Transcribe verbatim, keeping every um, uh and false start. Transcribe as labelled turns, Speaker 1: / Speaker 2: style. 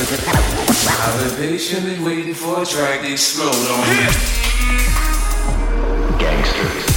Speaker 1: I've been patiently waiting for a track to explode on me.
Speaker 2: Gangsters.